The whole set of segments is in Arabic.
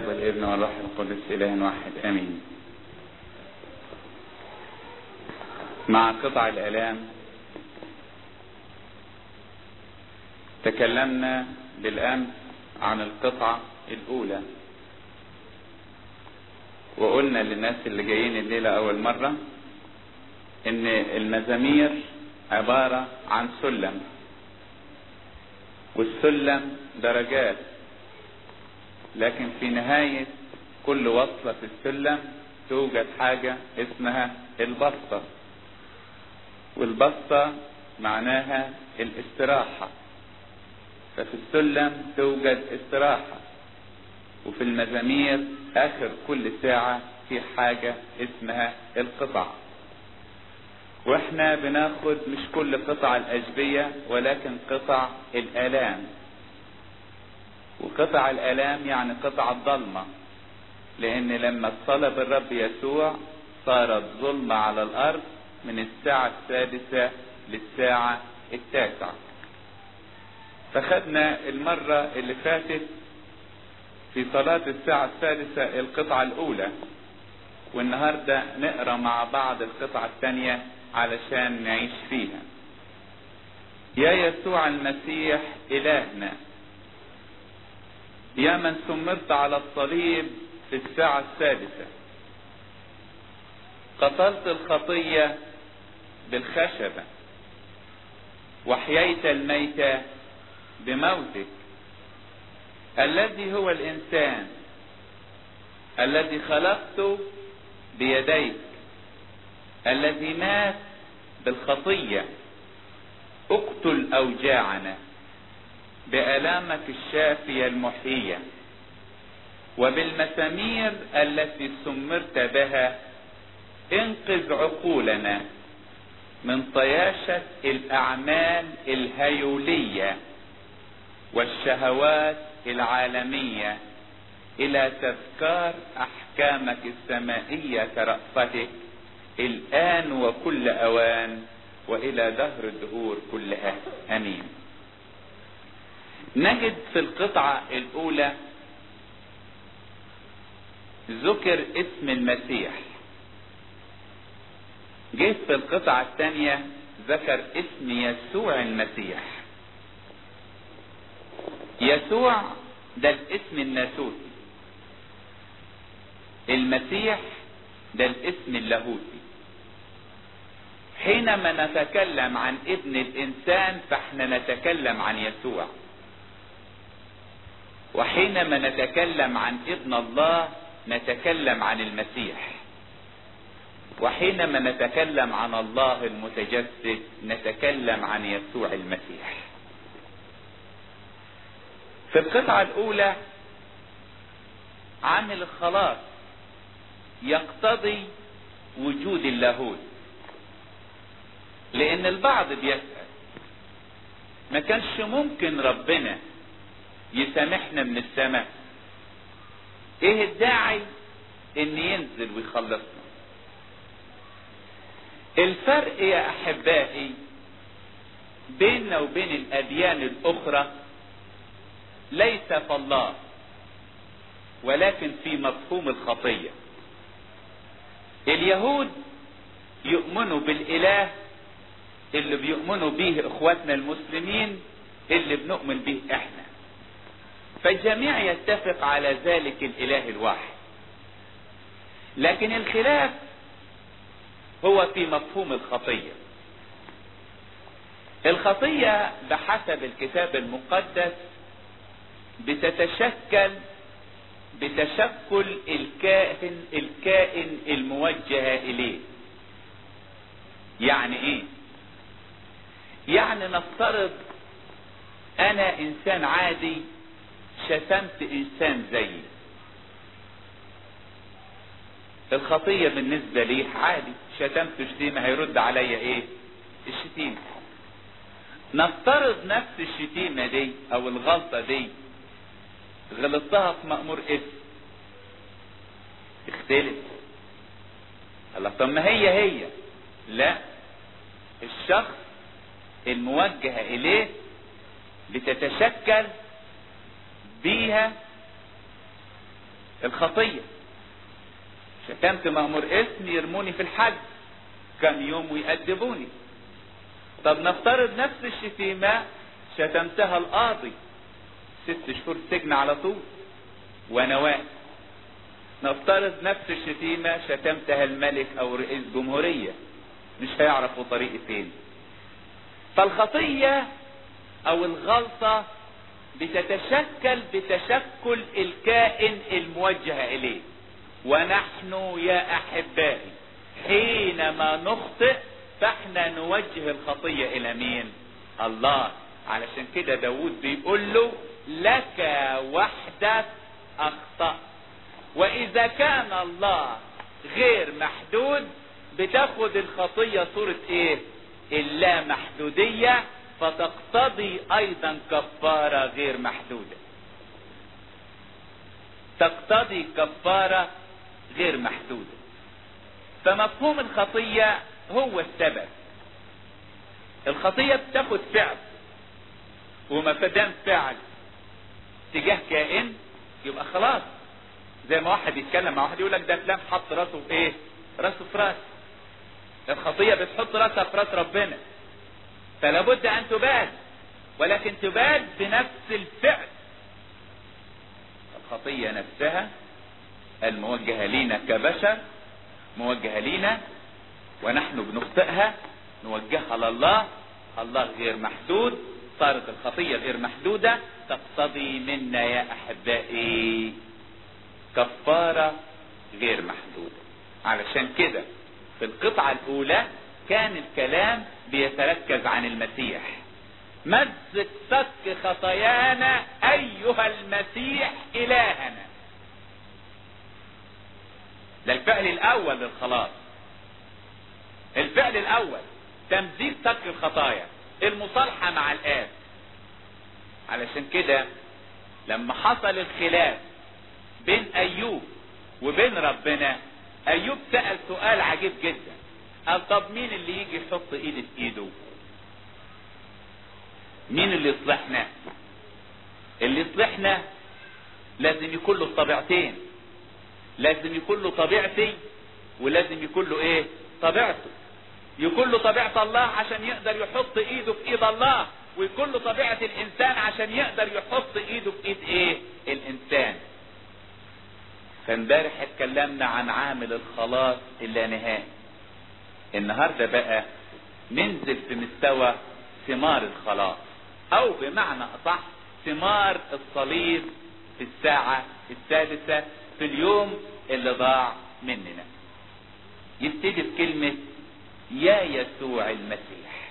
والابن والروح القدس إله واحد آمين. مع قطع الآلام تكلمنا بالأمس عن القطعة الأولى، وقلنا للناس اللي جايين الليلة أول مرة إن المزامير عبارة عن سلم، والسلم درجات، لكن في نهاية كل وصلة في السلم توجد حاجة اسمها البسطة، والبسطة معناها الاستراحة، ففي السلم توجد استراحة، وفي المزامير آخر كل ساعة في حاجة اسمها القطع. واحنا بناخد مش كل قطع الأجبية ولكن قطع الآلام، وقطع الآلام يعني قطع الظلمة، لأن لما اتصلب الرب يسوع صارت ظلمة على الأرض من الساعة 6 للساعة 9. فخدنا المرة اللي فاتت في صلاة الساعة 6 القطعة الأولى، والنهاردة نقرأ مع بعض القطعة الثانية علشان نعيش فيها. يا يسوع المسيح إلهنا، يا من سمرت على الصليب في الساعة 6، قتلت الخطية بالخشبة وحييت الميتة بموتك، الذي هو الإنسان الذي خلقته بيديك، الذي مات بالخطية، اقتل أوجاعنا بآلامك الشافية المحيية، وبالمسامير التي سمرت بها انقذ عقولنا من طياشة الأعمال الهيولية والشهوات العالمية إلى تذكار أحكامك السمائية كرأفتك الآن وكل أوان وإلى دهر الدهور كلها آمين. نجد في القطعة الأولى ذكر اسم المسيح، جه في القطعة الثانية ذكر اسم يسوع المسيح. يسوع ده الاسم الناسوتي، المسيح ده الاسم اللاهوتي. حينما نتكلم عن ابن الإنسان فاحنا نتكلم عن يسوع، وحينما نتكلم عن ابن الله نتكلم عن المسيح، وحينما نتكلم عن الله المتجسد نتكلم عن يسوع المسيح. في القطعة الأولى عامل الخلاص يقتضي وجود اللاهوت، لأن البعض بيسأل ما كانش ممكن ربنا يسامحنا من السماء؟ ايه الداعي ان ينزل ويخلصنا؟ الفرق يا احبائي بيننا وبين الاديان الاخرى ليس في الله ولكن في مفهوم الخطية. اليهود يؤمنوا بالاله اللي بيؤمنوا به اخواتنا المسلمين اللي بنؤمن به احنا، فالجميع يتفق على ذلك الاله الواحد، لكن الخلاف هو في مفهوم الخطية. الخطية بحسب الكتاب المقدس بتتشكل بتشكل الكائن الموجه اليه. يعني ايه؟ يعني نفترض انا انسان عادي شتمت انسان زيي، الخطية بالنسبة لي عادي، شتمت شتيمة هيرد عليا ايه؟ الشتيمة. نفترض نفس الشتيمة دي او الغلطة دي غلطتها في مأمور اسم، اختلف. الله، طب ما هي لا، الشخص الموجه اليه بتتشكل بيها الخطية. شتمت مأمور اسم يرموني في الحج كم يوم ويأدبوني. طب نفترض نفس الشتيمة شتمتها القاضي 6 شهور سجن على طول وانا واقف. نفترض نفس الشتيمة شتمتها الملك او رئيس جمهورية، مش هيعرفوا طريقي فين. فالخطية او الغلطة بتتشكل بتشكل الكائن الموجه اليه. ونحن يا احبائي حينما نخطئ فاحنا نوجه الخطية الى مين؟ الله. علشان كده داود بيقول له لك وحدك اخطأت. واذا كان الله غير محدود بتاخد الخطية صورة ايه؟ اللامحدودية، فتقتضي ايضا كفارة غير محدودة. تقتضي كفارة غير محدودة. فمفهوم الخطية هو السبب. الخطية بتاخد فعل، وما فدام فعل تجاه كائن يبقى خلاص. زي ما واحد يتكلم مع واحد يقول لك ده فلان حط راسه في ايه؟ راسه في راس. الخطية بتحط راسها في راس ربنا، فلا بد ان تباد، ولكن تباد بنفس الفعل. الخطية نفسها الموجهة لينا كبشر موجهة لينا، ونحن بنخطئها نوجهها لله. الله غير محدود، صارت الخطية غير محدودة، تقتضي منا يا احبائي كفارة غير محدودة. علشان كده في القطعة الاولى كان الكلام بيتركز عن المسيح. مزق سك خطايانا ايها المسيح الهنا. ده الفعل الاول للخلاص. الفعل الاول تمزيق سك الخطايا، المصالحة مع الآب. علشان كده لما حصل الخلاف بين ايوب وبين ربنا، ايوب سأل سؤال عجيب جدا. قال طب مين اللي يجي يحط ايده في ايده؟ مين اللي يصلحنا؟ اللي يصلحنا لازم يكون له طبيعتين. لازم يكون له طبيعتي، ولازم يكون له ايه؟ طبيعته. يكون له طبيعة الله عشان يقدر يحط ايده في ايد الله، ويكون له طبيعة الانسان عشان يقدر يحط ايده في ايد ايه؟ الانسان. فامبارح اتكلمنا عن عامل الخلاص اللانهائي. النهاردة بقى ننزل في مستوى ثمار الخلاص، او بمعنى اصح ثمار الصليب في الساعة السادسة في اليوم اللي ضاع مننا. يبتدي بكلمة يا يسوع المسيح.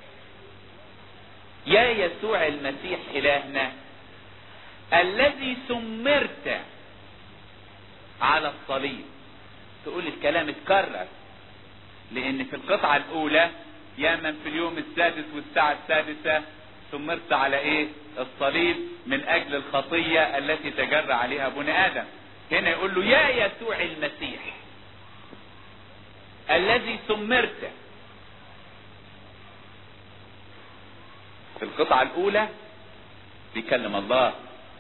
يا يسوع المسيح إلهنا الذي سمرت على الصليب. تقول الكلام اتكرر، لأن في القطعة الأولى يا من في اليوم السادس والساعة السادسة سمرت على إيه؟ الصليب من أجل الخطية التي تجرى عليها بني آدم. هنا يقول له يا يسوع المسيح الذي سمرت. في القطعة الأولى بيكلم الله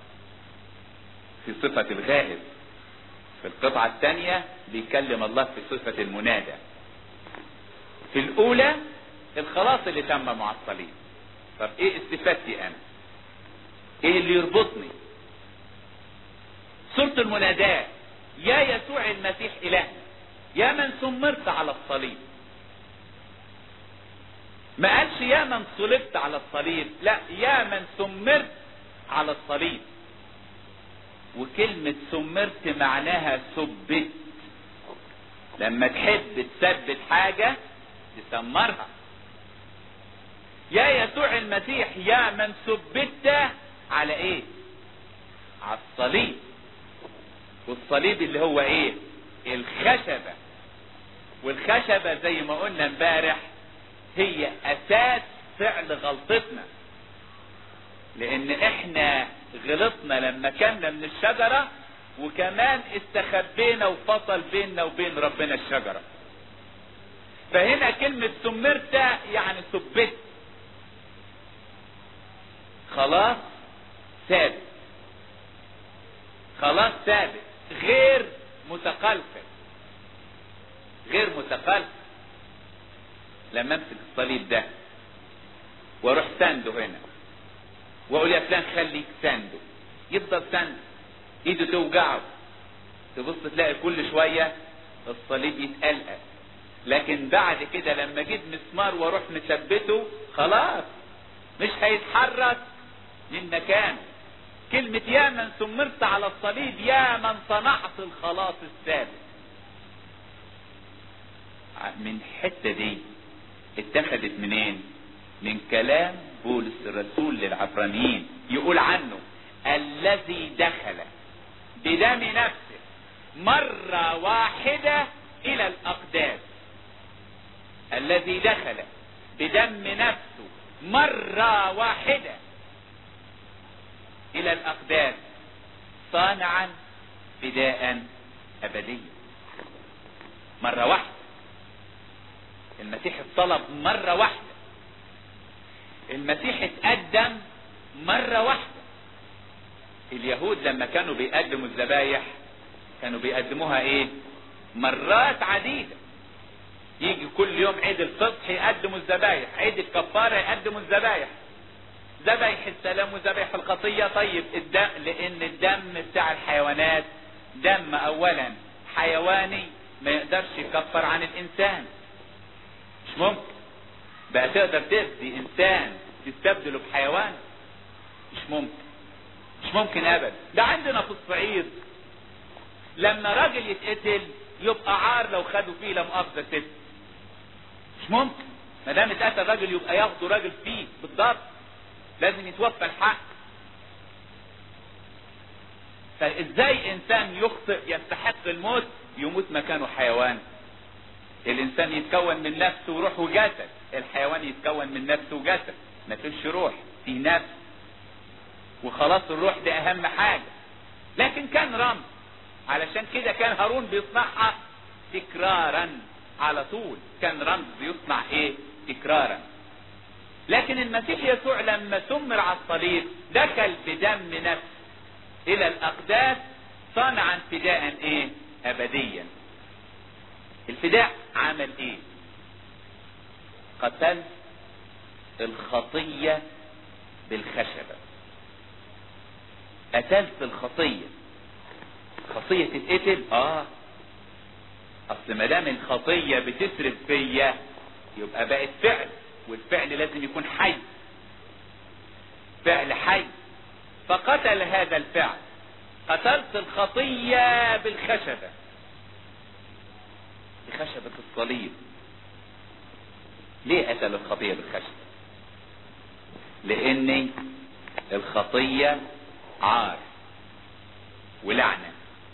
في صفة الغائب. في القطعة الثانية بيكلم الله في صفة المنادى. في الأولى الخلاص اللي تم مع الصليب. طب ايه استفادتي انا؟ ايه اللي يربطني؟ صورة المناداة يا يسوع المسيح إلهنا يا من سمرت على الصليب. ما قالش يا من صلبت على الصليب، لا، يا من سمرت على الصليب. وكلمة سمرت معناها ثبت. لما تحب تثبت حاجة تسمرها. يا يسوع المسيح يا من ثبت على ايه؟ على الصليب. والصليب اللي هو ايه؟ الخشبة. والخشبة زي ما قلنا امبارح هي اساس فعل غلطتنا، لان احنا غلطنا لما كنا من الشجرة، وكمان استخبينا وفصل بيننا وبين ربنا الشجرة. فهنا كلمة سمرت يعني ثبت. خلاص ثابت. خلاص ثابت. غير متقلقل، غير متقلقل. لما امسك الصليب ده واروح سنده هنا واقول يا فلان خليك سنده، يفضل سنده، ايده توجعه، تبص تلاقي كل شوية الصليب يتقلقل. لكن بعد كده لما جيت مسمار واروح مثبته خلاص مش هيتحرك من مكانه. كلمة يا من سمرت على الصليب، يا من صنعت الخلاص الثابت. من الحتة دي اتخذت منين؟ من كلام بولس الرسول للعبرانيين، يقول عنه الذي دخل بدم نفسه مرة واحدة الى الاقداس. الذي دخل بدم نفسه مرة واحدة الى الاقداس صانعا فداء ابديا. مرة واحدة المسيح اتصلب، مرة واحدة المسيح اتقدم، مرة واحدة. اليهود لما كانوا بيقدموا الذبايح كانوا بيقدموها ايه؟ مرات عديدة. يجي كل يوم عيد الفصح يقدموا الذبايح، عيد الكفارة يقدموا الذبايح، ذبايح السلام وذبايح الخطية. طيب الدم، لان الدم بتاع الحيوانات دم اولا حيواني ما يقدرش يكفر عن الانسان، مش ممكن. بقى تقدر تفدي انسان تستبدله بحيوان؟ مش ممكن، مش ممكن ابدا. ده عندنا في الصعيد لما راجل يتقتل يبقى عار لو خدوا فيه لا مؤاخذة ست. مش ممكن، ما دام اتقتل راجل يبقى ياخدوا راجل فيه بالضبط، لازم يتوفى الحق. فازاي انسان يخطئ يستحق الموت يموت مكانه حيوان؟ الانسان يتكون من نفس وروح وجسد، الحيوان يتكون من نفس وجسد، ما فيش روح، في نفس وخلاص. الروح ده اهم حاجة. لكن كان رمز، علشان كده كان هارون بيصنعها تكرارا على طول، كان رمز بيصنع ايه؟ تكرارا. لكن المسيح يسوع لما سمر على الصليب دخل بدم نفسه الى الاقداس صنعا فداء ايه؟ ابديا. الفداء عمل ايه؟ قتل الخطية بالخشبة. قتلت الخطية. خطية تتقتل؟ اصل ما دام الخطية بتسرب فيا يبقى بقت فعل، والفعل لازم يكون حي، فعل حي. فقتل هذا الفعل، قتلت الخطية بالخشبة، بخشبة الصليب. ليه قتل الخطية بالخشبة؟ لان الخطية عار ولعنة،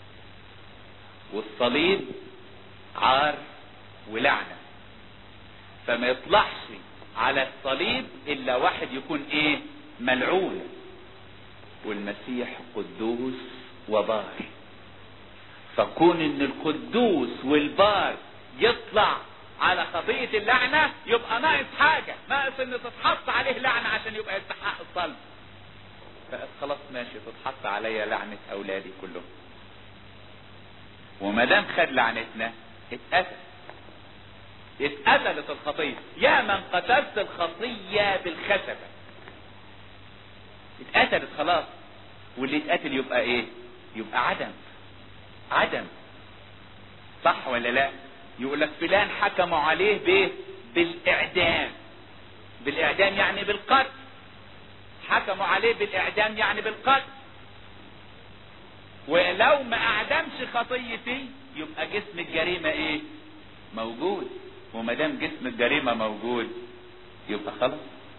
والصليب عار ولعنة. فما يطلعش على الصليب الا واحد يكون ايه؟ ملعون. والمسيح قدوس وبار، فكون ان القدوس والبار يطلع على خطية اللعنة يبقى ناقص حاجة، ناقص ان تتحط عليه لعنة عشان يبقى يستحق الصلب. خلاص ماشي، تتحط عليا لعنة اولادي كلهم، وما دام خد لعنتنا اتقتلت الخطية. يا من قتلت الخطية بالخشبة، اتقتلت خلاص. واللي اتقتل يبقى ايه؟ يبقى عدم. صح ولا لا؟ يقول لك فلان حكموا عليه بالاعدام. بالاعدام يعني بالقتل، حكموا عليه بالاعدام يعني بالقتل. ولو ما اعدمش خطيتي يبقى جسم الجريمة ايه؟ موجود. وما دام جسم الجريمة موجود يبقى خلاص،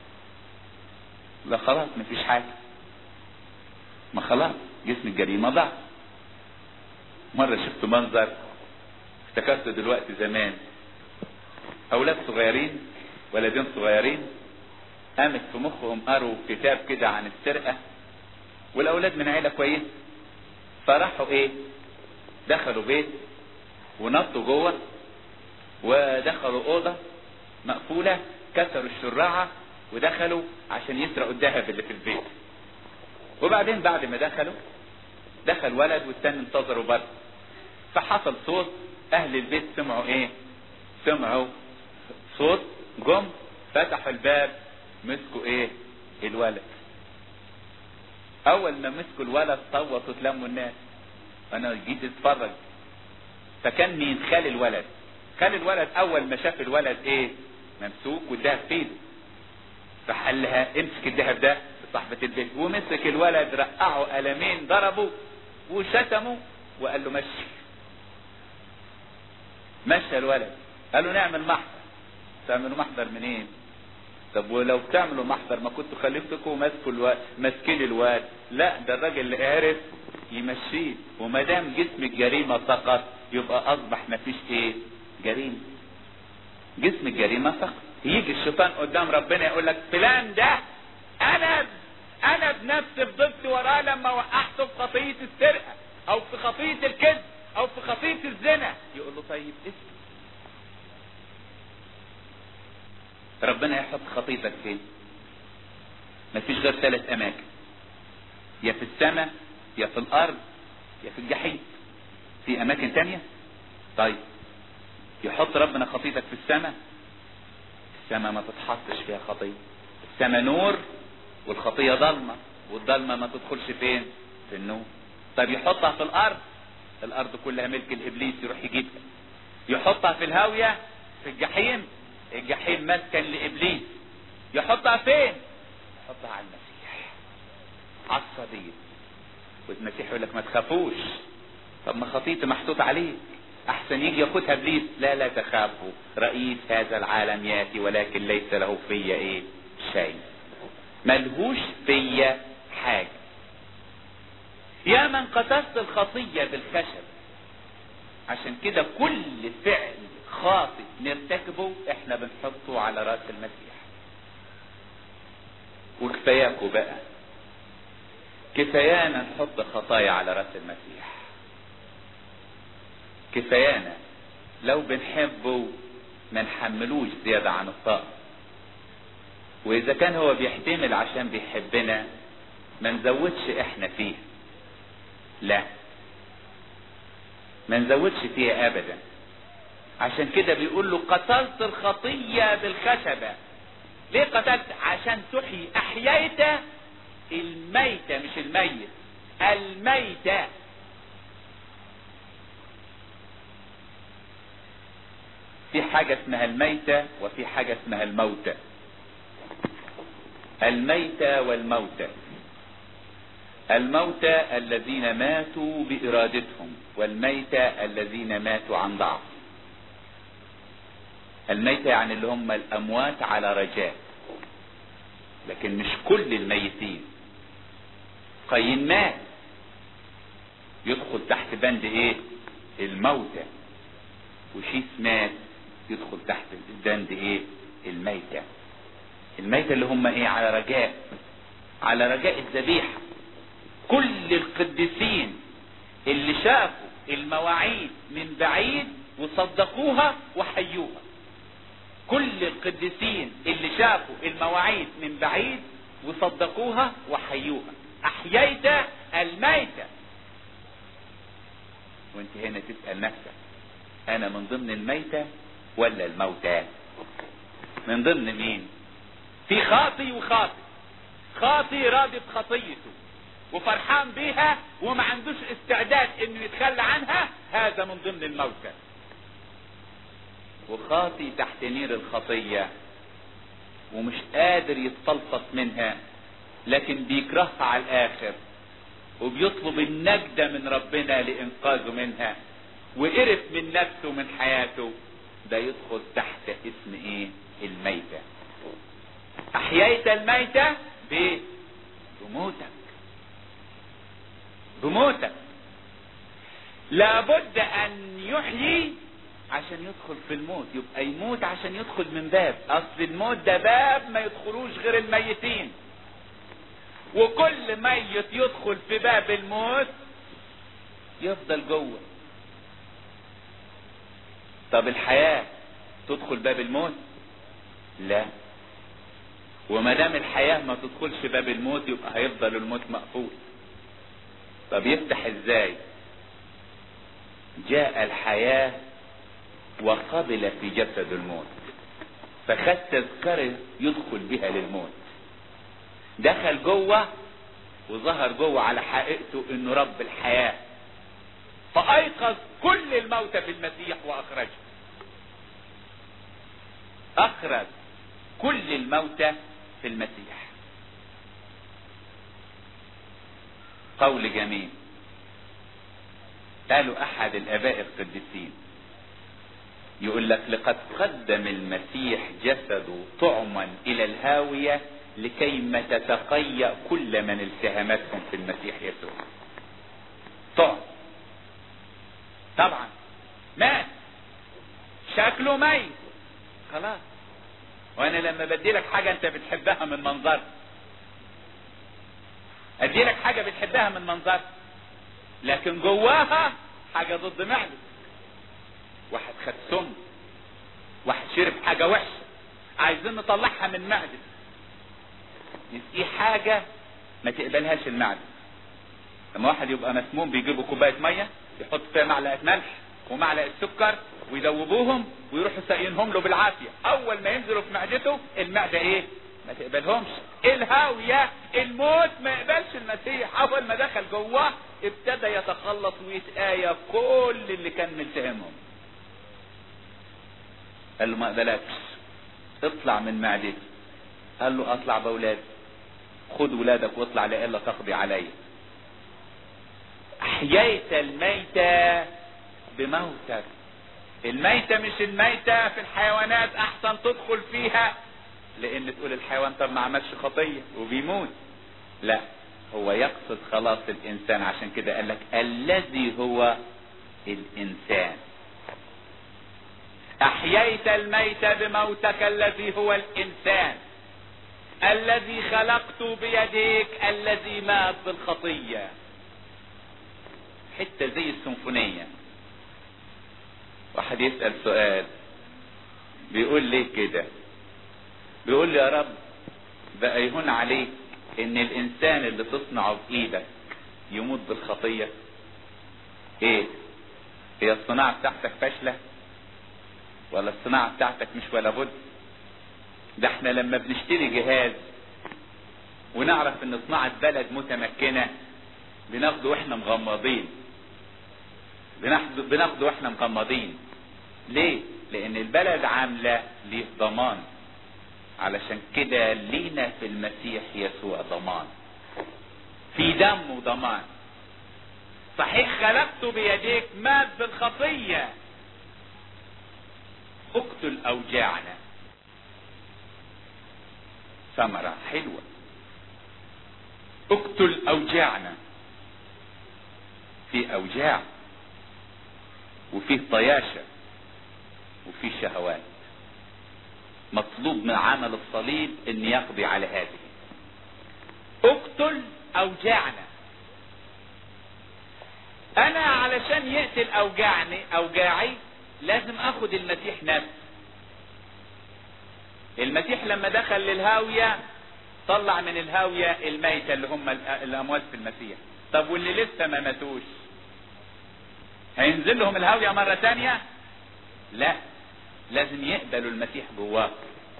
لا خلاص مفيش حاجة، ما خلاص جسم الجريمة ضاع. مرة شفت منظر افتكرت دلوقتي زمان، اولاد صغيرين، ولدين صغيرين، قامت في مخهم قروا كتاب كده عن السرقة، والاولاد من عيلة كويس، فراحوا ايه؟ دخلوا بيت ونطوا جوه، ودخلوا اوضة مقفولة، كسروا الشراعة ودخلوا عشان يسرقوا الذهب اللي في البيت. وبعدين بعد ما دخلوا دخل ولد والتاني انتظروا بره. فحصل صوت، اهل البيت سمعوا ايه؟ سمعوا صوت، جم فتحوا الباب، مسكوا ايه؟ الولد. اول ما مسكوا الولد صوتوا تلموا الناس، انا جيت اتفرج. فكان مين؟ خال الولد. خال الولد اول ما شاف الولد ايه؟ ممسوك والدهب في ايده، راح قال لها امسك الدهب ده لصاحبة البيت، ومسك الولد رقعه قلمين، ضربه وشتمه وقال له مشي. مشى الولد. قالوا نعمل محضر. تعملوا محضر منين؟ طب ولو بتعملوا محضر ما كنتوا خليفتكم ماسكين الواد. لا، ده الراجل اللي عرف يمشيه، وما دام جسم الجريمه سقط يبقى اصبح ما فيش ايه؟ جريمه. جسم الجريمه سقط. يجي الشيطان قدام ربنا يقول لك فلان ده انا بنفسي فضلت وراه لما وقعته في خطيه السرقه او في خطيه الكذب او في خطيه الزنا. يقول له طيب اسم ربنا يحط خطيتك فين؟ مفيش غير 3 اماكن، يا في السماء يا في الارض يا في الجحيم. في اماكن تانية؟ طيب يحط ربنا خطيتك في السماء. السماء ما تتحطش فيها خطية. السماء نور والخطية ضلمة، والضلمة ما تدخلش فين؟ في النور. طيب يحطها في الارض؟ الارض كلها ملك الابليس يروح يجيبها. يحطها في الهاوية في الجحيم؟ الجحيم مسكن لابليس. يحطها فين؟ يحطها على المسيح، على الصليب. والمسيح يقول لك ما تخافوش، طب ما خطيتي محطوط عليك، احسن يجي ياخدها ابليس. لا تخافوا، رئيس هذا العالم ياتي ولكن ليس له فيا ايه؟ شيء، ملهوش فيا حاجه. يا من قتصت الخطيه بالخشب. عشان كده كل فعل خاطئ نرتكبه احنا بنحطه على راس المسيح. وكفاياكوا بقى، كفايانا نحط خطايا على راس المسيح. كفايانا لو بنحبه ما نحملوش زيادة عن الطاقة. واذا كان هو بيحتمل عشان بيحبنا ما نزودش احنا فيه. لا، ما نزودش فيها ابدا. عشان كده بيقول له قتلت الخطية بالخشبة. ليه قتلت؟ عشان تحيي. احييت الميتة، مش الميت، الميتة. في حاجة اسمها الميتة وفي حاجة اسمها الموتى. الميتة والموتى. الموتى الذين ماتوا بإرادتهم، والميتة الذين ماتوا عن ضعف. الميتة يعني اللي هم الأموات على رجاء، لكن مش كل الميتين. قايين مات، يدخل تحت بند ايه؟ الموتى. وشيث مات، يدخل تحت بند ايه؟ الميتة. الميتة اللي هم ايه؟ على رجاء، على رجاء الذبيحة. كل القديسين اللي شافوا المواعيد من بعيد وصدقوها وحيوها. كل القديسين اللي شافوا المواعيد من بعيد وصدقوها وحيوها. احييت الميتة. وانت هنا تسأل نفسك، انا من ضمن الميتة ولا الموتى؟ من ضمن مين؟ في خاطي وخاطي. خاطي راضي بخطيته وفرحان بيها وما عندوش استعداد انه يتخلى عنها، هذا من ضمن الموتى. وخاطي تحت نير الخطية ومش قادر يتفلصف منها، لكن بيكرهها على الاخر وبيطلب النجدة من ربنا لانقاذه منها، وقرف من نفسه ومن حياته. ده يدخل تحت اسم ايه؟ الميتة. احييت الميتة بموتك. بموتك. لابد ان يحيي عشان يدخل في الموت. يبقى يموت عشان يدخل من باب. اصل الموت ده باب ما يدخلوش غير الميتين، وكل ميت يدخل في باب الموت يفضل جوه. طب الحياة تدخل باب الموت؟ لا. وما دام الحياة ما تدخلش باب الموت يبقى هيفضل الموت مقفول. طب يفتح ازاي؟ جاء الحياة وقبل في جسد الموت، فخد تذكرة يدخل بها للموت، دخل جوه وظهر جوه على حقيقته انه رب الحياة، فايقظ كل الموتى في المسيح واخرجه. اخرج كل الموتى في المسيح. قول جميل قالوا احد الاباء القديسين، يقول لك لقد قدم المسيح جسده طعما الى الهاوية لكيما تتقيأ كل من التهمتهم في المسيح يسوع. طعم طبعا مات، شكله ميت خلاص. وانا لما بدي لك حاجة انت بتحبها من منظر، ادي لك حاجة بتحبها من منظر، لكن جواها حاجة ضد معدة. واحد خد سم، واحد شرب حاجة وحشة، عايزين نطلعها من معدة، نسقيه حاجة ما تقبلهاش المعدة. لما واحد يبقى مسموم بيجيبوا كوباية مية يحط فيها معلقة ملح ومعلقة سكر ويدوبوهم ويروحوا ساقينهم له بالعافية. اول ما ينزلوا في معدته المعدة ايه؟ ما تقبلهمش. الهاوية الموت ما يقبلش المسيح. اول ما دخل جواه ابتدى يتخلص ويتآية كل اللي كان ملتهمهم. قال له ما اقبلكش، اطلع من معدتي. قال له اطلع باولادي، خد ولادك واطلع لئلا تقضي علي. احييت الميتة بموتك. الميتة مش الميتة في الحيوانات احسن تدخل فيها لان تقول الحيوان طب ما عملش خطية وبيموت. لا، هو يقصد خلاص الانسان، عشان كده قال لك الذي هو الانسان. احييت الميت بموتك الذي هو الانسان، الذي خلقت بيديك الذي مات بالخطية. حتى زي السيمفونية. واحد يسأل سؤال بيقول ليه كده؟ بيقول لي يا رب بقى يهون عليك ان الانسان اللي تصنعه بايدك يموت بالخطية؟ ايه هي الصناعة بتاعتك فاشلة ولا الصناعة بتاعتك مش ولا بد؟ ده احنا لما بنشتري جهاز ونعرف ان صناعة بلد متمكنة بناخده واحنا مغمضين، بناخده واحنا مغمضين. ليه؟ لان البلد عاملة ليه ضمان. علشان كده لينا في المسيح يسوع ضمان، في دمه ضمان. صحيح خلقته بيديك مات بالخطية، اقتل اوجاعنا. ثمرة حلوة، اقتل اوجاعنا. في اوجاع وفي طياشة وفي شهوات. مطلوب من عمل الصليب ان يقضي على هذه. اقتل اوجاعنا. انا علشان يقتل اوجاعي لازم اخد المسيح نفسه. المسيح لما دخل للهاوية طلع من الهاوية الميتة اللي هم الاموات في المسيح. طب واللي لسه ما ماتوش هينزل لهم الهاوية مرة تانية؟ لا، لازم يقبلوا المسيح جواه،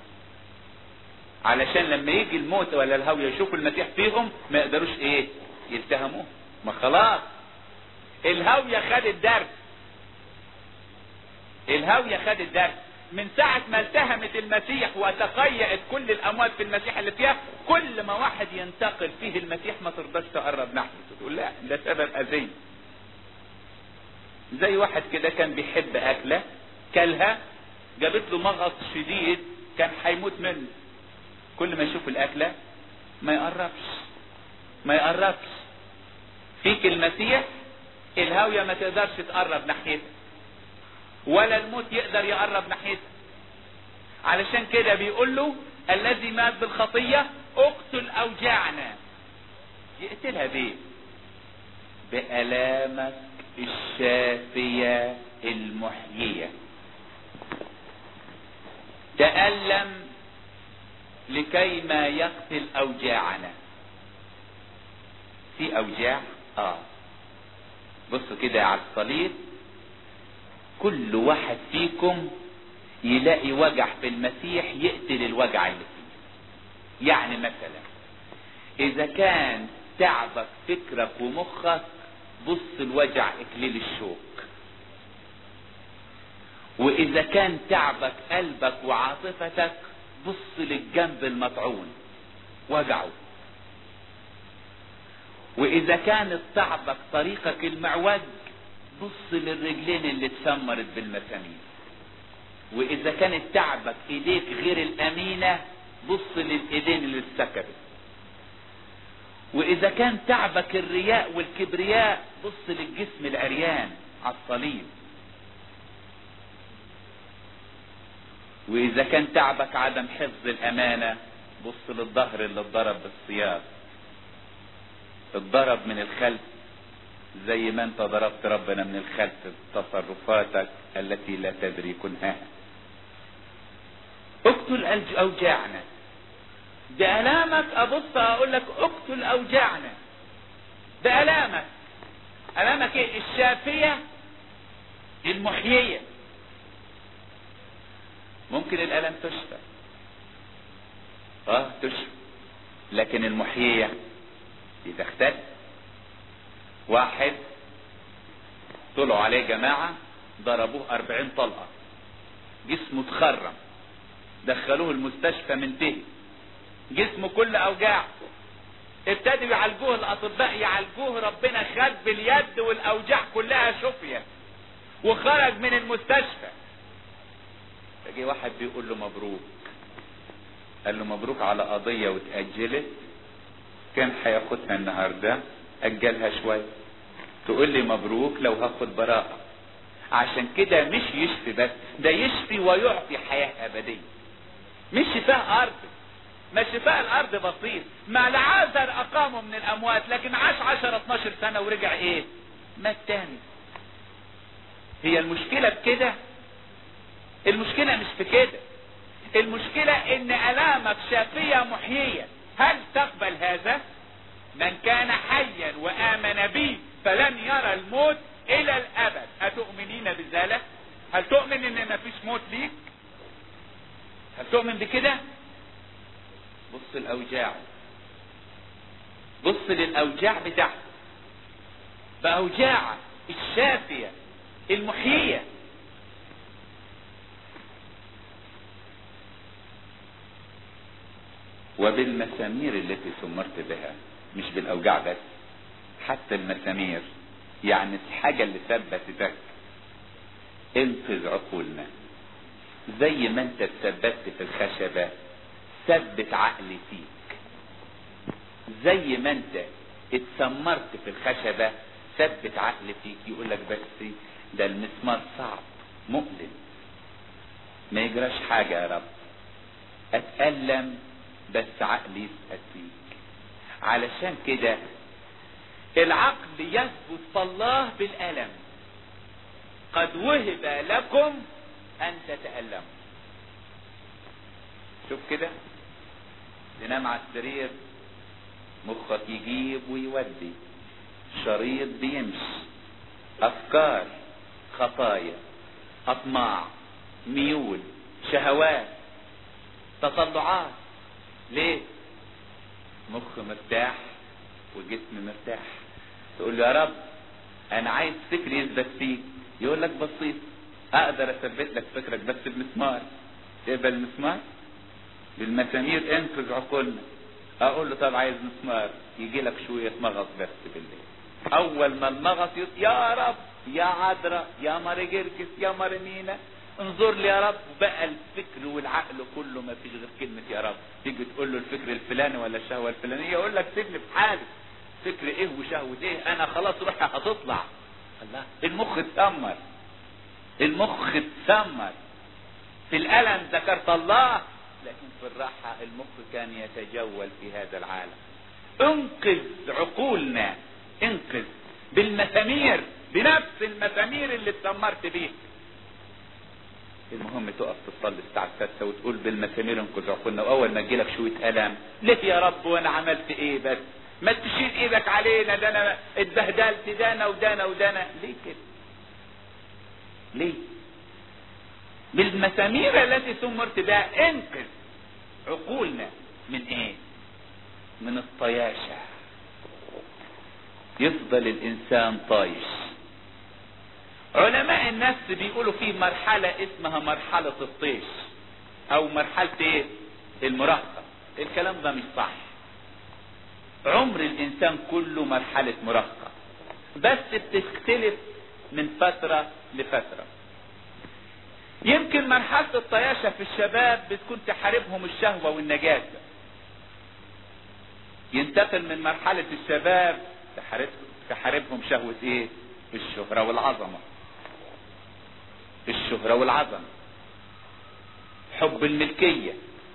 علشان لما يجي الموت ولا الهاوية يشوفوا المسيح فيهم ما يقدروش ايه؟ يتهموه. ما خلاص الهاوية خدت درس. الهاوية خدت درس من ساعة ما التهمت المسيح وتقيأت كل الاموات في المسيح اللي فيها. كل ما واحد ينتقل فيه المسيح ما ترضاش تقرب ناحيته، تقول لا ده سبب اذية. زي واحد كده كان بيحب اكلة كلها جابت له مغص شديد كان هيموت منه. كل ما يشوف الاكلة ما يقربش. فيك المسيح الهاوية ما تقدرش تقرب ناحيته ولا الموت يقدر يقرب ناحيته. علشان كده بيقول له الذي مات بالخطية اقتل اوجاعنا. يقتلها بيه؟ بآلامك الشافية المحيية. تألم لكي ما يقتل اوجاعنا. في اوجاع بصوا كده على الصليب، كل واحد فيكم يلاقي وجع في المسيح يقتل الوجع اللي فيه. يعني مثلا اذا كان تعبك فكرك ومخك، بص الوجع اكليل الشوك. واذا كان تعبك قلبك وعاطفتك، بص للجنب المطعون وجعه. واذا كانت تعبك طريقك المعوج، بص للرجلين اللي اتسمرت بالمسامير. واذا كانت تعبك ايديك غير الامينة، بص للايدين اللي اتسكبت. واذا كان تعبك الرياء والكبرياء، بص للجسم العريان على الصليب. واذا كان تعبك عدم حفظ الامانة، بص للظهر اللي اتضرب بالسياط، اتضرب من الخلف زي ما انت ضربت ربنا من الخلف بتصرفاتك التي لا تدري كنهاها. اقتل اوجاعنا. بألامك ابص اقول لك اقتل اوجاعنا. بألامك. ألامك ايه؟ الشافية المحيية. ممكن الألم تشفى، تشفى، لكن المحيية دي تختلف. واحد طلعوا عليه جماعة ضربوه 40 طلقة، جسمه اتخرم، دخلوه المستشفى منتهي، جسمه كل اوجاع. ابتدوا يعالجوه الاطباء، يعالجوه، ربنا خد باليد والاوجاع كلها شفية وخرج من المستشفى. فجي واحد بيقول له مبروك. قال له مبروك على قضية واتأجلت، كان هياخدها النهاردة، اجلها شوية. تقول لي مبروك لو هاخد براءة. عشان كده مش يشفي بس، ده يشفي ويعطي حياة ابدية. مش شفاء ارض، ما شفاء الارض بسيط. ما العازر اقامه من الاموات، لكن عاش 10-12 سنة ورجع ايه؟ مات تاني. هي المشكلة بكده؟ المشكلة مش في كده. المشكلة ان الامك شافية محيية. هل تقبل هذا؟ من كان حيا وامن بي فلن يرى الموت الى الابد. اتؤمنين بذلك؟ هل تؤمن ان ما فيش موت ليك؟ هل تؤمن بكده؟ بص الاوجاع، بص للاوجاع بتاعته، باوجاع الشافية المحيية. وبالمسامير التي سمرت بها، مش بالاوجاع بس، حتى المسامير، يعني الحاجة اللي ثبتتك. انقذ عقولنا زي ما انت اتثبت في الخشبة، ثبت عقلي فيك. زي ما انت اتسمرت في الخشبة، ثبت عقلي فيك. يقول لك بس ده المسمار صعب مؤلم، ما يجراش حاجة يا رب، اتألم بس عقلي يثبت فيك. علشان كده العقل يثبت فالله بالألم. قد وهب لكم ان تتألموا. شوف كده، تنام على السرير، مخك يجيب ويودي، شريط بيمشي، افكار، خطايا، اطماع، ميول، شهوات، تطلعات. ليه؟ مخ مرتاح وجسم مرتاح. تقول له يا رب انا عايز فكري يثبت فيك. يقول لك بسيط، اقدر اثبت لك فكرك بس بمسمار. تقبل المسمار؟ بالمسامير انقذ عقولنا. اقول له طب عايز مسمار، يجي لك شوية مغص بس بالليل. اول ما المغص يا رب يا عذراء يا مرجرجس يا مرمينا انظر لي يا رب، بقى الفكر والعقل كله ما فيش غير كلمة يا رب. تيجي تقول له الفكر الفلاني ولا الشهوة الفلانية، يقول لك سيبني في حالي، فكر ايه وشهوة ايه، انا خلاص روحي هتطلع. الله، المخ اتسمر، المخ اتسمر. في الألم ذكرت الله، لكن في الراحة المخ كان يتجول في هذا العالم. انقذ عقولنا، انقذ بالمسامير، بنفس المسامير اللي اتسمرت بيه. المهم تقف تصلي الساعة 6 وتقول بالمسامير انقذ عقولنا، واول ما تجيلك شوية ألم، ليه يا رب وانا عملت ايه بس؟ ما تشيل ايدك علينا، ده انا اتبهدلت، ده انا وده انا وده انا. ليه كده؟ ليه؟ بالمسامير التي سمرت بها انقذ عقولنا من ايه؟ من الطياشة. يفضل الانسان طايش. علماء النفس بيقولوا في مرحلة اسمها مرحلة الطيش او مرحلة ايه؟ المراهقة. الكلام ده مش صح. عمر الانسان كله مرحلة مراهقة، بس بتختلف من فترة لفترة. يمكن مرحلة الطياشة في الشباب بتكون تحاربهم الشهوة والنجاسة. ينتقل من مرحلة الشباب تحاربهم شهوة ايه؟ الشهرة والعظمة. الشهرة والعظمة، حب الملكية،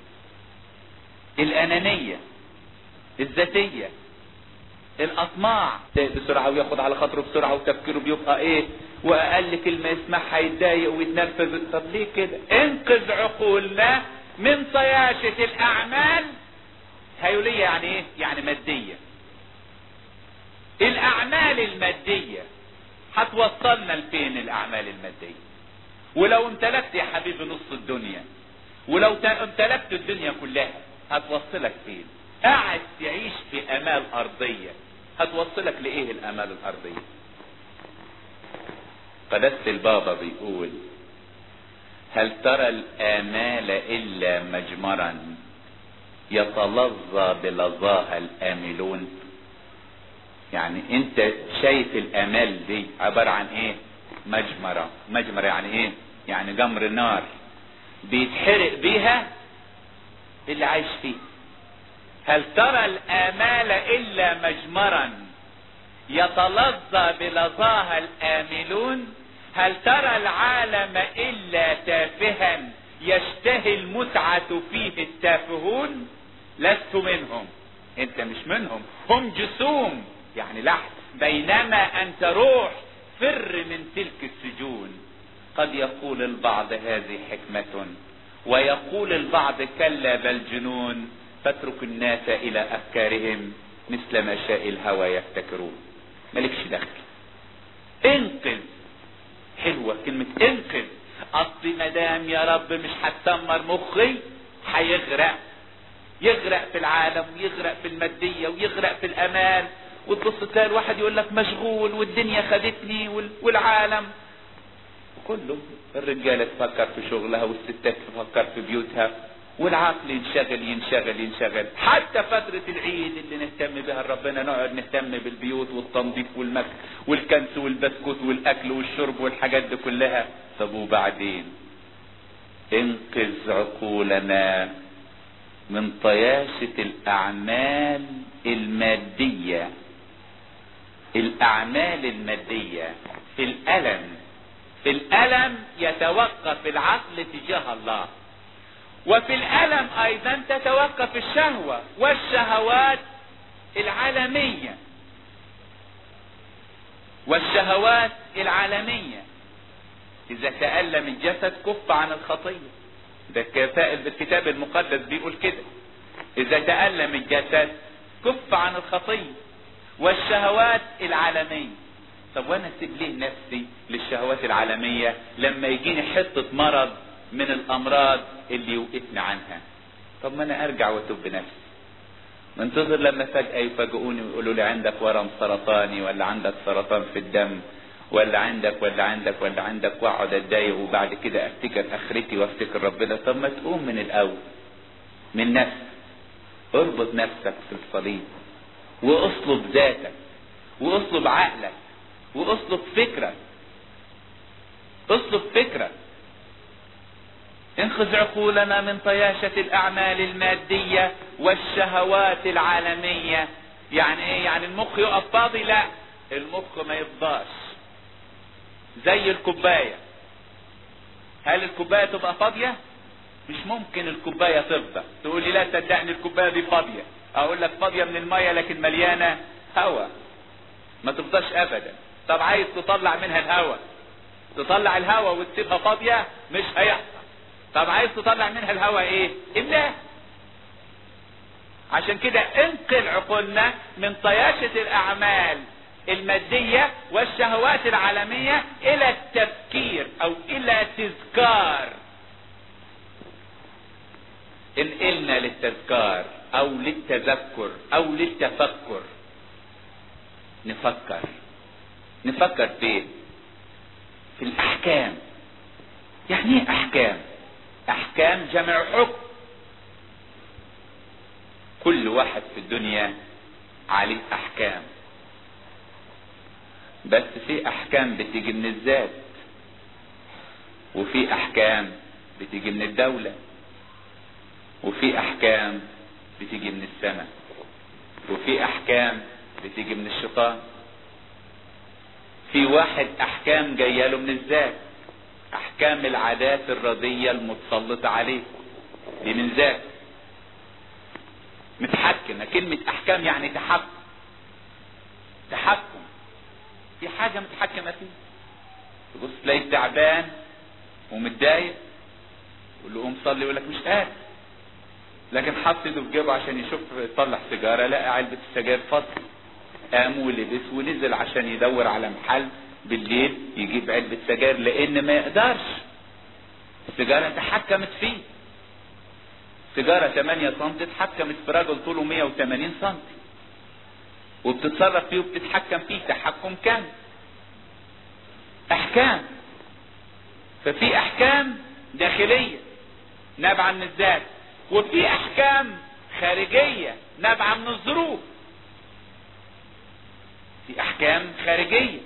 الأنانية، الذاتية، الأطماع، بسرعة وياخد على خاطره بسرعة وتفكيره بيبقى ايه؟ وأقل كلمة يسمعها يتضايق ويتنرفز. طب ليه كده؟ انقذ عقولنا من طياشة الأعمال. هيولية يعني ايه؟ يعني مادية. الأعمال المادية هتوصلنا لفين؟ الأعمال المادية. ولو امتلكت يا حبيبي نص الدنيا، ولو امتلكت الدنيا كلها، هتوصلك فين؟ قاعد تعيش في امال ارضية، هتوصلك لايه الامال الارضية؟ قداسة البابا بيقول: هل ترى الامال الا مجمرا يتلظى بلظاها الاملون؟ يعني انت شايف الامال دي عبارة عن ايه؟ مجمرة. مجمرة يعني ايه؟ يعني جمر نار بيتحرق بيها اللي عايش فيه. هل ترى الآمال إلا مجمرا يتلظى بلظاها الآملون؟ هل ترى العالم إلا تافها يشتهي المتعة فيه التافهون؟ لست منهم. انت مش منهم. هم جسوم يعني لحم، بينما انت روح. فر من تلك السجون. قد يقول البعض هذه حكمة، ويقول البعض كلا بل جنون. فاترك الناس الى افكارهم مثل ما شاء الهوى يفتكرون. مالكش دخل. انقذ. حلوة كلمة انقذ. اصل مدام يا رب مش هتسمر مخي هيغرق. يغرق في العالم ويغرق في المادية ويغرق في الامال. وتبص تلاقي الواحد يقول لك مشغول والدنيا خدتني والعالم كله. الرجالة تفكر في شغلها والستات تفكر في بيوتها والعقل ينشغل. حتى فترة العيد اللي نهتم بها ربنا نقعد نهتم بالبيوت والتنظيف والكنس والبسكوت والاكل والشرب والحاجات دي كلها. طب وبعدين؟ انقذ عقولنا من طياشة الاعمال المادية. الاعمال المادية في الالم يتوقف العقل تجاه الله، وفي الالم ايضا تتوقف الشهوة والشهوات العالمية. اذا تألم الجسد كف عن الخطية. ده الكتاب المقدس بيقول كده: اذا تألم الجسد كف عن الخطية والشهوات العالمية. طب وانا اسيب ليه نفسي للشهوات العالمية لما يجيني حتة مرض من الامراض اللي يوقفني عنها؟ طب ما انا ارجع واتوب بنفسي. منتظر لما فجأة يفاجئوني ويقولوا لي عندك ورم سرطاني، ولا عندك سرطان في الدم، ولا عندك واقعد اتضايق، وبعد كده افتكر اخرتي وافتكر ربنا. طب ما تقوم من الاول من نفسك. اربط نفسك في الصليب، واصلب ذاتك، واصلب عقلك، واصلب فكرك. انخذ عقولنا من طياشة الاعمال المادية والشهوات العالمية. يعني ايه؟ يعني المخ يقف فاضي؟ لا، المخ ما يفضاش. زي الكوباية. هل الكوباية تبقى فاضية؟ مش ممكن الكوباية تفضى. تقول لي لا صدقني الكوباية دي فاضية. اقول لك فاضية من المية لكن مليانة هواء، ما تفضاش ابدا. طب عايز تطلع منها الهواء، تطلع الهواء وتسيبها فاضية؟ مش هيحصل. طب عايز تطلع منها الهواء ايه؟ املاه. عشان كده انقل عقولنا من طياشة الاعمال المادية والشهوات العالمية الى التفكير او الى تذكار. انقلنا للتذكار او للتذكر او للتفكر. نفكر في الاحكام. يعني ايه احكام؟ احكام جمع حكم. كل واحد في الدنيا عليه احكام، بس في احكام بتيجي من الذات، وفي احكام بتيجي من الدولة، وفي احكام بتيجي من السماء، وفي احكام بتيجي من الشيطان. في واحد احكام جايه له من الذات، احكام العادات الردية المتسلطة عليه دي من ذات متحكمة. كلمة احكام يعني تحكم في حاجة متحكمة فيه. تبص تلاقي تعبان ومتضايق، يقول له قوم صلي، يقول لك مش قادر، لكن حط ايده في جيبه عشان يشوف يطلع سيجاره، لقى علبه السجاير فصل، قام ولبس ونزل عشان يدور على محل بالليل يجيب علبه سجاير، لان ما يقدرش. السيجاره تحكمت فيه. سيجاره 8 سم اتحكمت في راجل طوله 180 سم، وبتتصرف فيه وبتتحكم فيه تحكم كامل. احكام. ففي احكام داخليه نابعه من الذات، وفي احكام خارجيه نابعه من الظروف. في احكام خارجيه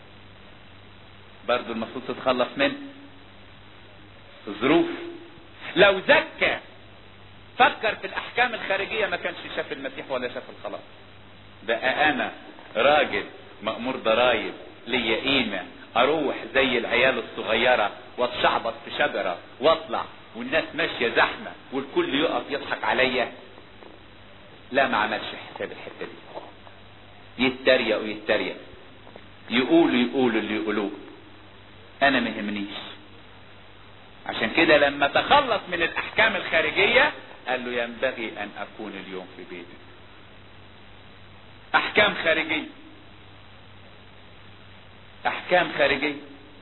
برضو المفروض تتخلص منها. الظروف. لو زكى فكر في الاحكام الخارجيه ما كانش شاف المسيح ولا شاف الخلاص. بقى انا راجل مأمور ضرايب ليا قيمه، اروح زي العيال الصغيره واتشعبط في شجره واطلع والناس ماشيه زحمه والكل يقف يضحك عليا؟ لا، ما عملش حساب الحته دي. يتريق يقولوا اللي يقولوه، انا ما يهمنيش. عشان كده لما تخلص من الاحكام الخارجيه قال له ينبغي ان اكون اليوم في بيتك. احكام خارجيه.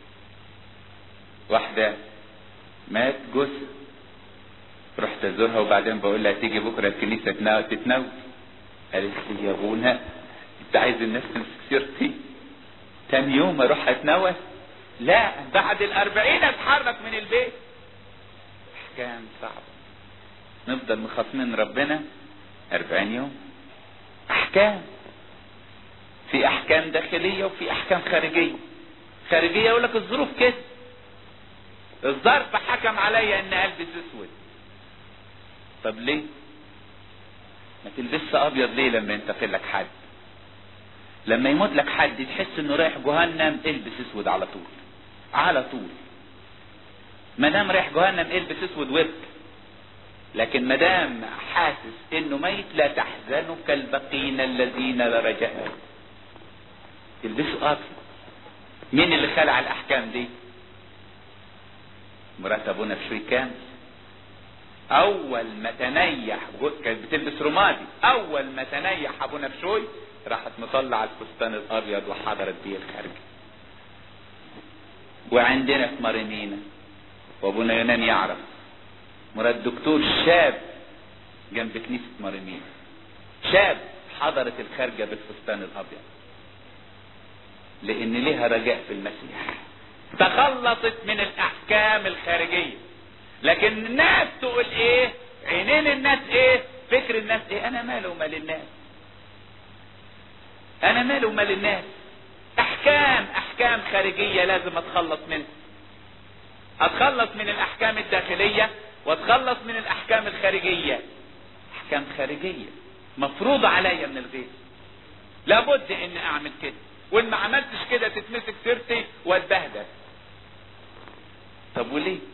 واحده مات جوزها، رحت ازورها وبعدين بقول لها تيجي بكره الكنيسه تتناول. قالت لي يا ابونا انت عايز الناس تمسك سيرتي؟ تاني يوم اروح اتناول؟ لا، بعد 40 اتحرك من البيت. احكام صعبه. نفضل مخاصمين ربنا 40 يوم. احكام. في احكام داخليه وفي احكام خارجيه. يقول لك الظروف كده، الظرف حكم عليا ان البس اسود. طب ليه ما تلبسش ابيض؟ ليه لما ينتقل لك حد، لما يموت لك حد تحس انه رايح جهنم، البس اسود على طول. ما دام رايح جهنم البس اسود وابك. لكن ما دام حاسس انه ميت لا تحزنوا كالبقين الذين لا رجاء لهم، البسوا ابيض. مين اللي خلع الاحكام دي؟ مرات ابونا بشوي كان اول ما تنيح كانت بتلبس رمادي. اول ما تنيح ابونا بشوي راحت مطلع الفستان الابيض وحضرت بيه الخارج. وعندنا في مريمينا وابونا يونان يعرف مرات دكتور شاب جنب كنيسة مريمينا، شاب حضرت الخارجة بالفستان الابيض لان لها رجاء في المسيح. تخلصت من الاحكام الخارجية. لكن الناس تقول ايه؟ عينين الناس ايه؟ فكر الناس ايه؟ انا مالي ومال الناس. احكام خارجية لازم اتخلص منها. اتخلص من الاحكام الداخلية واتخلص من الاحكام الخارجية. احكام خارجية مفروضة عليا من الغير، لابد ان اعمل كده، وان ما عملتش كده تتمسك سيرتي واتبهدل. طب وليه؟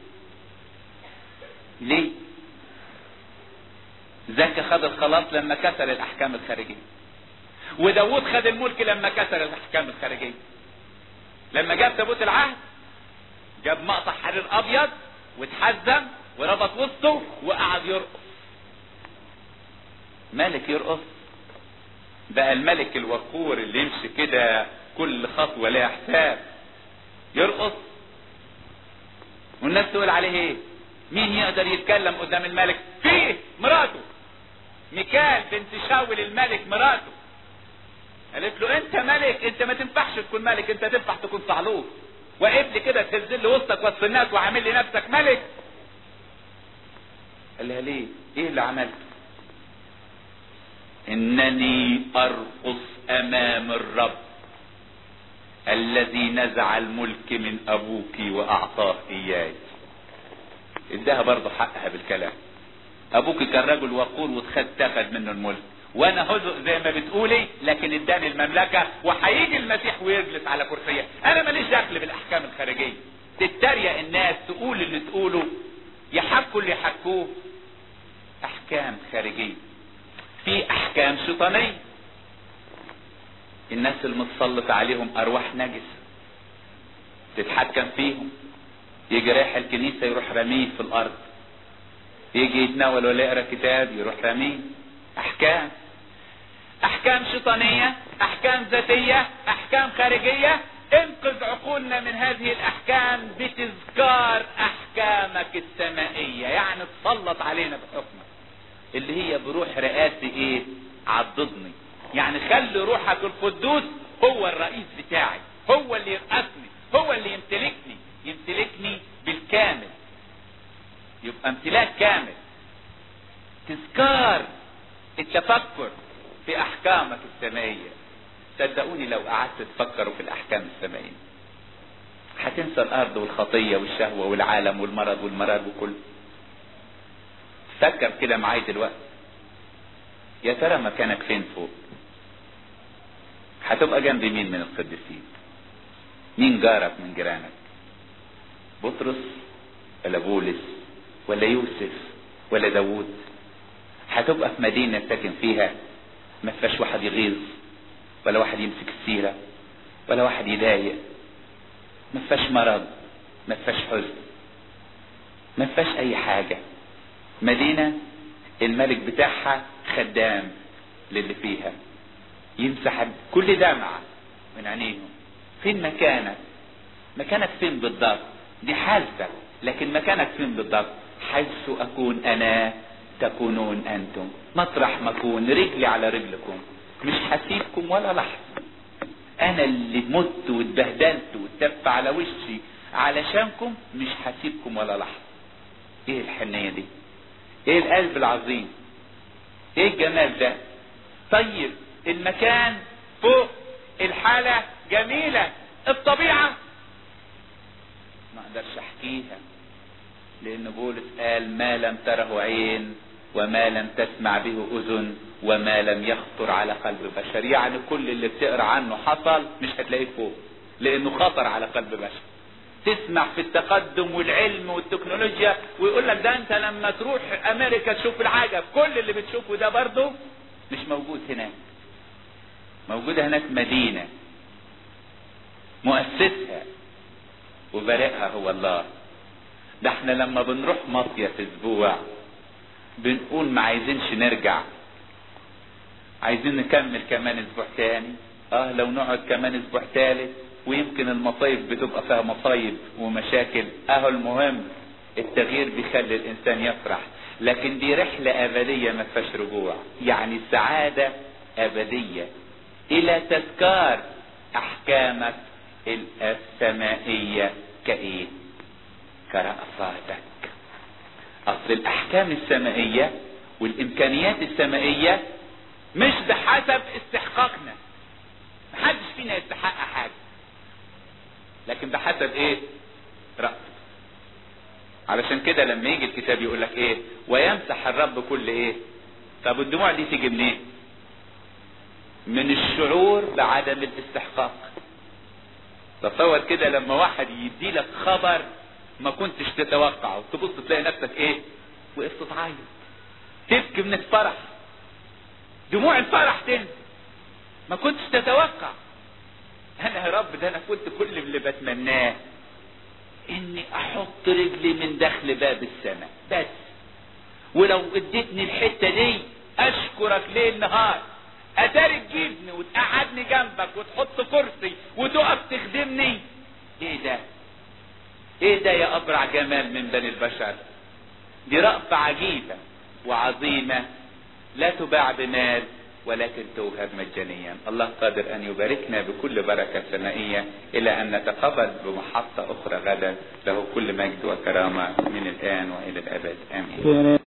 زكا خد الخلاص لما كسر الاحكام الخارجية، وداود خد الملك لما كسر الاحكام الخارجية. لما جاب تابوت العهد جاب مقطع حرير ابيض واتحزم وربط وسطه وقعد يرقص. ملك يرقص؟ بقى الملك الوقور اللي يمشي كده كل خطوة لها حساب يرقص؟ والناس تقول عليه ايه؟ مين يقدر يتكلم قدام الملك؟ فيه مراته ميكال بنت شاول الملك، مراته قالت له انت ملك، انت ما تنفعش تكون ملك، انت تنفع تكون صعلوك، واقف لي كده تهزل لي وسطك وسط الناس وعامل لي نفسك ملك. قال لها ليه؟ ايه اللي عملته؟ انني ارقص امام الرب الذي نزع الملك من ابوك واعطاه اياي. اداها برضه حقها بالكلام. ابوك كان رجل وقور واتخذ منه الملك، وانا هزق زي ما بتقولي، لكن اداني المملكة وهيجي المسيح ويجلس على كرسيه. انا ماليش دخل بالاحكام الخارجية. تتريق الناس، تقول اللي تقوله، يحكوا اللي يحكوه. احكام خارجية. في احكام شيطانية، الناس المتسلط عليهم ارواح نجسة تتحكم فيهم. يجي رايح الكنيسة يروح رميه في الارض، يجي يتناول ولا يقرا كتاب يروح رميه. احكام شيطانية، احكام ذاتية، احكام خارجية. انقذ عقولنا من هذه الاحكام بتذكار احكامك السمائية، يعني تسلط علينا بحكمك اللي هي بروح رئاسي ايه؟ عضدني. يعني خلي روحك القدوس هو الرئيس بتاعي، هو اللي يرأسني، هو اللي يمتلكني بالكامل. يبقى امتلاك كامل. تذكار التفكر في احكامك السمائية. صدقوني لو قعدت تفكروا في الاحكام السمائية هتنسى الارض والخطية والشهوة والعالم والمرض وكله. فكر كده معايا دلوقتي، يا ترى مكانك فين فوق؟ هتبقى جنب مين من القديسين؟ مين جارك من جيرانك؟ بطرس ولا بولس ولا يوسف ولا داوود؟ هتبقى في مدينة ساكن فيها ما فيهاش واحد يغيظ، ولا واحد يمسك السيرة، ولا واحد يضايق، ما فيهاش مرض، ما فيهاش حزن، ما فيهاش اي حاجة. مدينة الملك بتاعها خدام للي فيها، يمسح كل دمعة من عينيهم. فين مكانك؟ مكانك فين بالضبط؟ دي حالتك، لكن مكانك فين بالضبط؟ حيث اكون انا تكونون انتم. مطرح ما اكون رجلي على رجلكم، مش هسيبكم ولا لحظة. انا اللي مت واتبهدلت واتدف على وشي علشانكم، مش هسيبكم ولا لحظة. ايه الحنية دي؟ ايه القلب العظيم؟ ايه الجمال ده؟ طيب المكان فوق، الحالة جميلة، الطبيعة ما اقدرش احكيها، لان بولس قال ما لم تره عين وما لم تسمع به اذن وما لم يخطر على قلب بشر. يعني كل اللي بتقرا عنه حصل مش هتلاقيه فوق، لانه خطر على قلب بشر. تسمع في التقدم والعلم والتكنولوجيا ويقول لك ده انت لما تروح امريكا تشوف العجب، كل اللي بتشوفه ده برضه مش موجود هناك. موجودة هناك مدينة مؤسسها وبارئها هو الله. ده احنا لما بنروح مصيف اسبوع بنقول ما عايزينش نرجع، عايزين نكمل كمان اسبوع تاني. لو نقعد كمان اسبوع تالت، ويمكن المصايف بتبقى فيها مصايب ومشاكل. المهم التغيير بيخلي الانسان يفرح، لكن دي رحلة ابدية ما فيهاش رجوع. يعني سعادة ابدية الى تذكار احكامك السمائية كايه؟ كرأفاتك. اصل الاحكام السمائية والامكانيات السمائية مش بحسب استحقاقنا، محدش فينا يستحق حاجة، لكن بحسب ايه؟ رأفته. علشان كده لما يجي الكتاب يقول لك ايه؟ ويمسح الرب كل ايه؟ طب الدموع دي تيجي منين؟ من الشعور بعدم الاستحقاق. تصور كده لما واحد يدي لك خبر ما كنتش تتوقعه، تبص تلاقي نفسك ايه؟ وقفت تعيط، تبكي من الفرح، دموع الفرح تنزل، ما كنتش تتوقع. انا يا رب ده انا كنت كل اللي بتمناه اني احط رجلي من داخل باب السماء بس، ولو اديتني الحتة دي اشكرك ليل نهار، اتاري تجيبني وتقعدني جنبك وتحط كرسي وتقف تخدمني. ايه ده؟ ايه ده يا ابرع جمال من بني البشر؟ دي رأفة عجيبة وعظيمة لا تباع بمال ولكن توهب مجانيا. الله قادر ان يباركنا بكل بركة سمائية الى ان نتقابل بمحطة اخرى غدا. له كل مجد وكرامة من الان والى الابد امين.